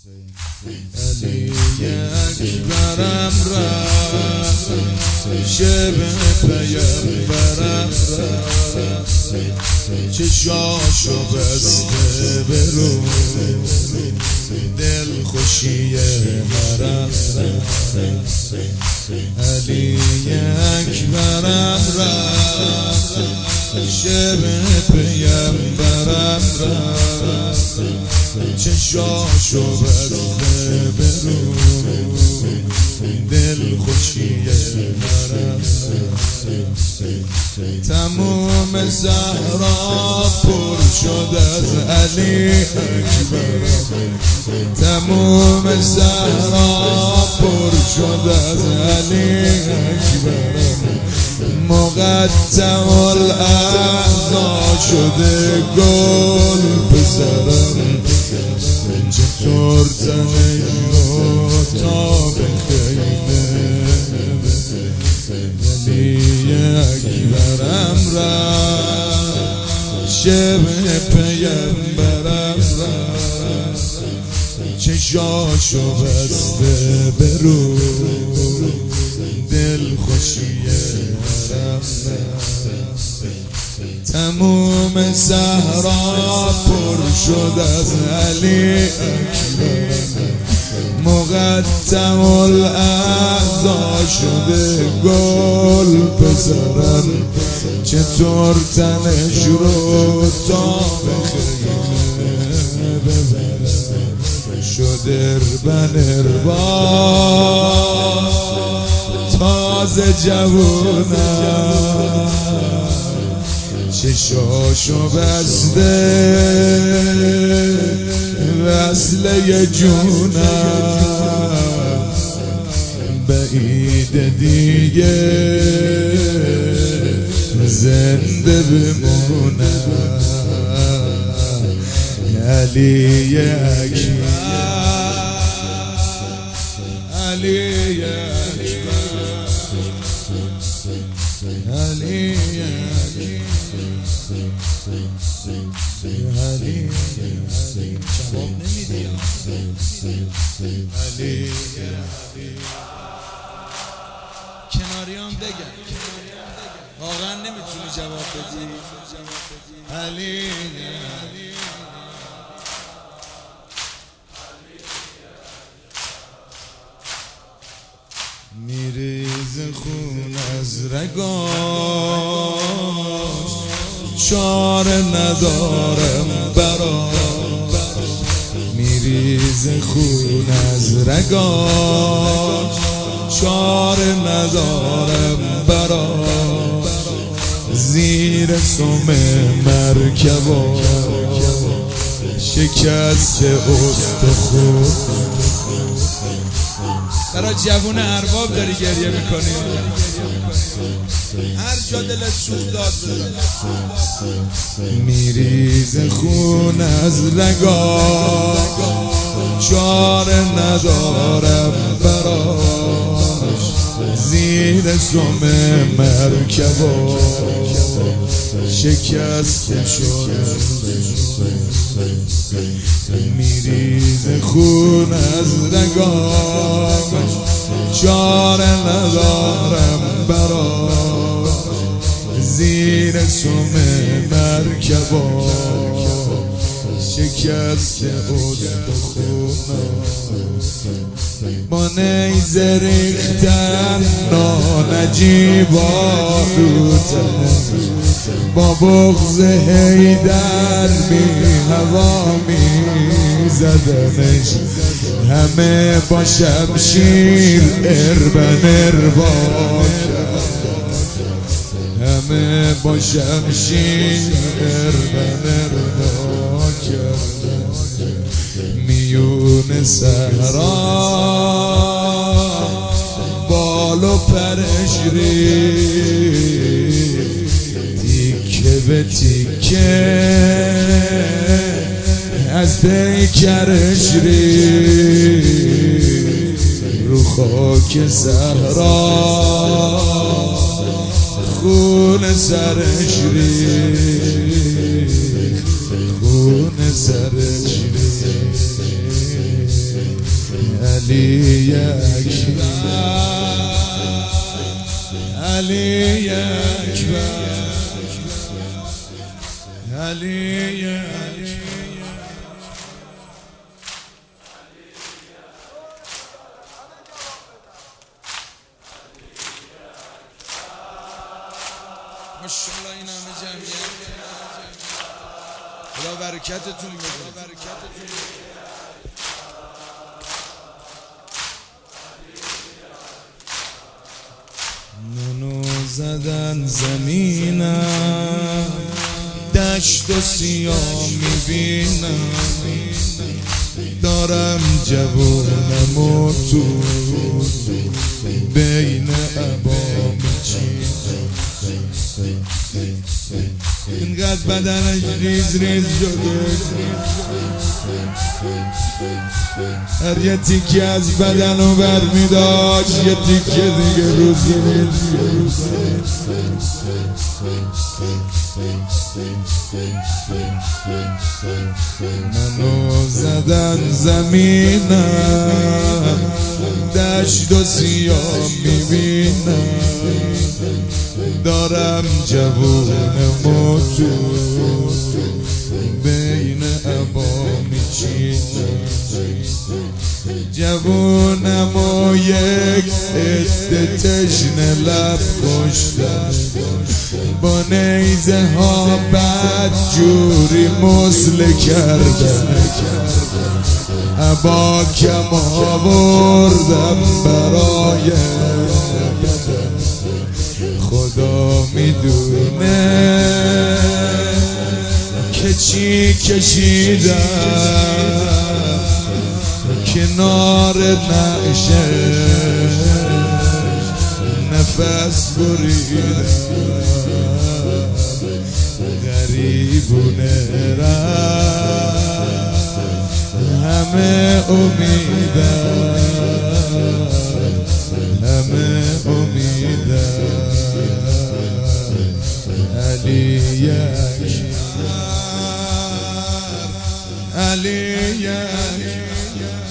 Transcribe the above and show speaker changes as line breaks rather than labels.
علی اکبرم رفت، شب پیمبرم رفت، چشاشو بسته به رو دل خوشی حرم رفت. علی اکبرم رفت، شب پیمبرم رفت، چشاشو بسته به رو دل خوشی حرم رفت. تموم زهرا پر شد از علی اکبر، تموم زهرا پر شد از علی اکبر، مقطع الاعضا شده گل پسرم، چطور تنش رو تا به خیمه. علی اکبرم رفت، شب پیمبرم رفت، چشاشو بسته به رو دل خوشی حرم رفت. تموم صحرا پر شد از علی اکبر، مقطع الاعضا شده گل پسرم، چطور تنش رو تا به خیمه ببرم. شد اربن تازه جوونم، چشاشو بسته وصله جونم، بعید دیگه زنده بمونم. علی اکبر، علی اکبر، علی علی جواب نمیدی. علی کناریان بگن، واقعا نمیتونی جواب بدی. علی میریز خون از رگاش، چاره ندارم براش، میریز خون از رگاش، چاره ندارم براش، زیر سم مرکباش شکست استخون. برای جوون ارباب داری گریه میکنی، هر جا دلت سوخت داد بزن. میریز خون از رگاش، چاره ندارم براش، زیر سم مرکباش شکست شد. میریز خون از رگاش، چاره ندارم براش، زیر سم مرکباش شکست استخونم. با نیزه ریختن نانجیبا رو تنش، با بغض حیدر هوا می زدنش، همه با شمشیر اربا همه با شمشیر اربا کردن. میون صحرا بال و پرش ریخت، تیکه به تیکه از پیکرش ریخت، رو خاک صحرا خون سرش ریخت، خون سرش ریخت. علی اکبر علی اکبر علی اکبر. ماشاءالله این همه جمعیت خدا برکتتون بده. منو زدن زمینم دشت و سیاه میبینم دارم جوونم و تو بین عبا میچینم اینقدر بدنش ریز ریز شده هر یه تیکه از بدنو برمیداشت یه تیکه دیگه روز منو زدن زمینم دشت و سیاه میبینم دارم جوونم و تو بین عبا میچینم جوونم و یک عده تشنه لب کشتم با نیزه ها بد جوری مسله کردم عبا کم آوردم برای خدا میدونه که چی کشیدم کنار نعشه نفس بریدم غریبونه رفت همه امیدم همه امیدم علی اکبر علی اکبر